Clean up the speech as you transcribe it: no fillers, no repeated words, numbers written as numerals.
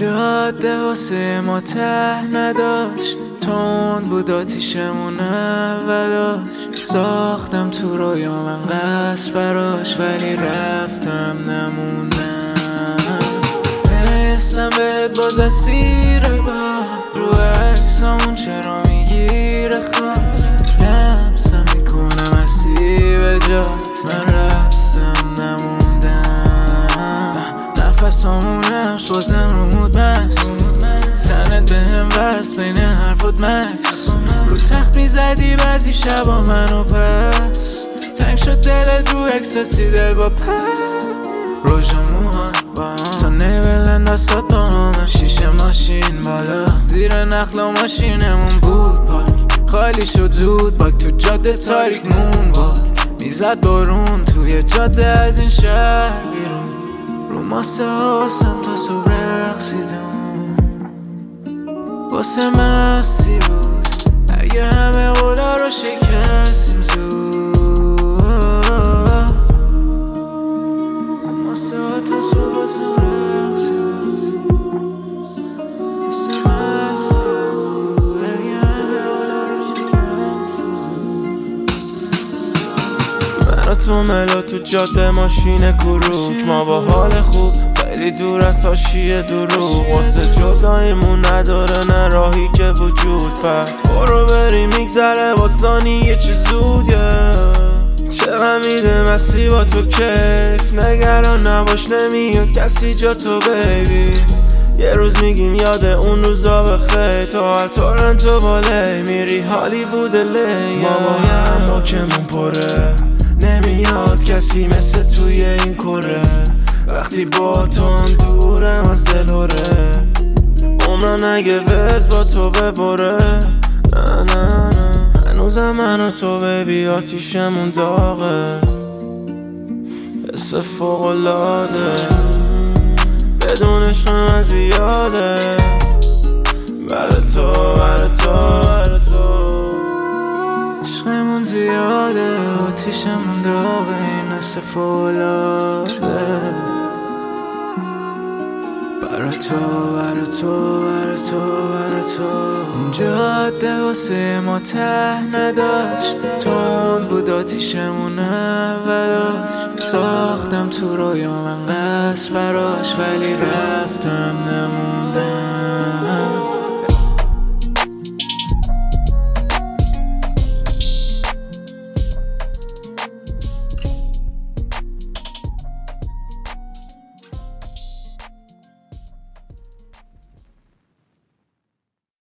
جاده واسه ما ته نداشت، تون بود آتیشمون اولاش. ساختم تو رویا من قصد براش، ولی رفتم نموندم. حسم بهت باز اسیره، با رو عکسامون چرا میگیره خواب. لمسم میکنه مسیب جات، من رفتم نموندم. نفسامون نفس بازم رومود بست، تنت بهم بست بین حرفات مکس. رو تخت میزدی بعضی شبا منو پس، تنگ شد دلت رو اکساسی دل با پس. روژا موهان با هم تا نیبلند دستات با همه. شیشه ماشین بالا زیر نخلا ماشینمون بود پارک، خالی شد زود باک تو جاده تاریک مون باک. میزد بارون توی جاده از این شهر بیرون، رو ماسه هاستم تا صبح رقصیدم. واسه مستی بود اگه همه قولا رو شکستیم زود. ماسه ها تا صبح واسه رقصیدم. واسه مستی بود اگه همه قولا رو شکستیم زود. من و تو ملا تو جاده ماشین کروک، ما با حال خوب خیلی دور از حاشیه دروغ. واسه جدایمون نداره نه راهی که وجود، پر برو بریم میگذره با ثانیه چه زودیه. چقدر میده مستی با تو کیف، نگران نباش نمیاد کسی جا تو بیبی. یه روز میگیم یاد اون روزا بخیر، تا تورنتو بالی میری هالیوود لی. ما بایم باکمون پره، نمیاد کسی مثل توی این کره. وقتی با تو هم دورم از دلوره، عمرم نگه وز با تو ببره. نه نه نه هنوزم من و تو بیبی آتیشمون داغه، حس فوق‌العاده بدون عشق من زیاده. برای تو برای تو برای تو عشقمون زیاده، آتیشمون داغه، این حس فوق‌العاده. برای تو برای تو برای تو برای تو. جاده واسه ما ته نداشت، تون بود آتیشمون اولاش. ساختم تو رویا من قصد براش، ولی رفتم نموندم.